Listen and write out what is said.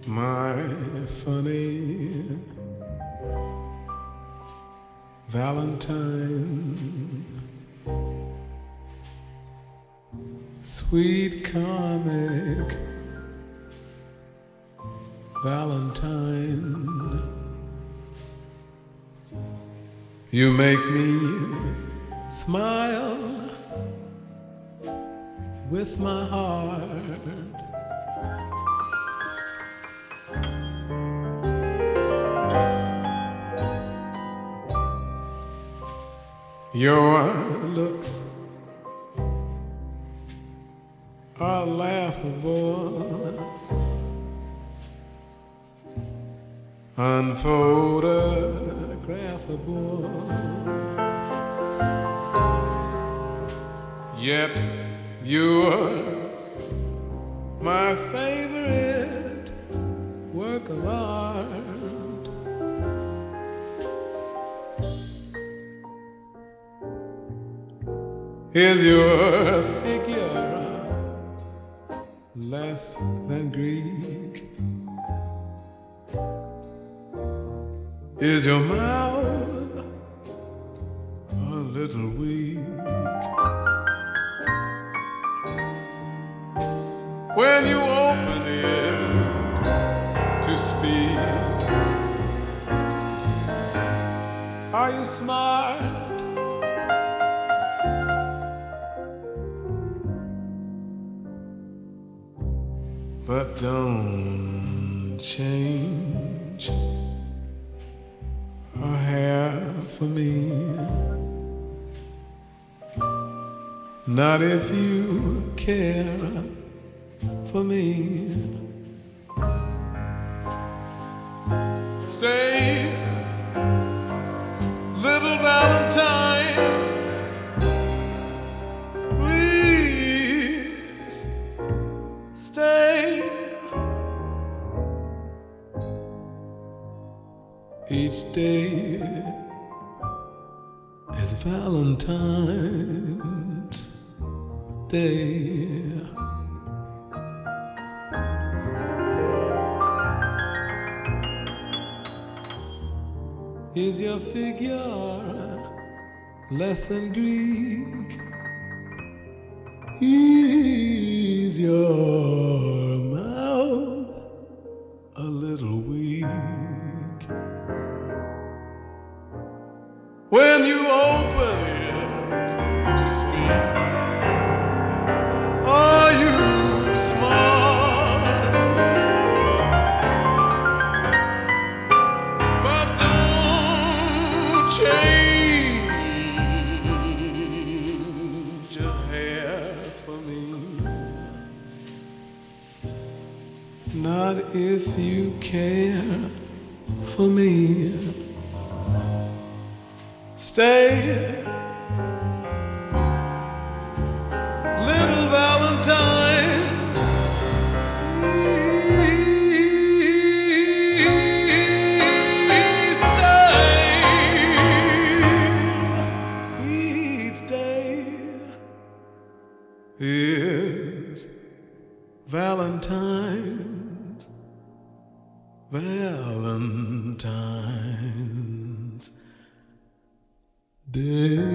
My funny Valentine, sweet comic Valentine, you make me smile with my heart. Your looks are laughable, unphotographable, yet you're my favorite work of art. Is your figure less than Greek? Is your mouth a little weak? When you open it to speak, are you smart? But don't change her hair for me, not if you care for me. Stay, little Valentine, please stay. Each day is Valentine's Day. Is your figure less than Greek? Is your mouth a little weak? When you open it to speak, are you smart? But don't change your hair for me, not if you care for me. Stay, little Valentine, please stay. Each day is Valentine's Day.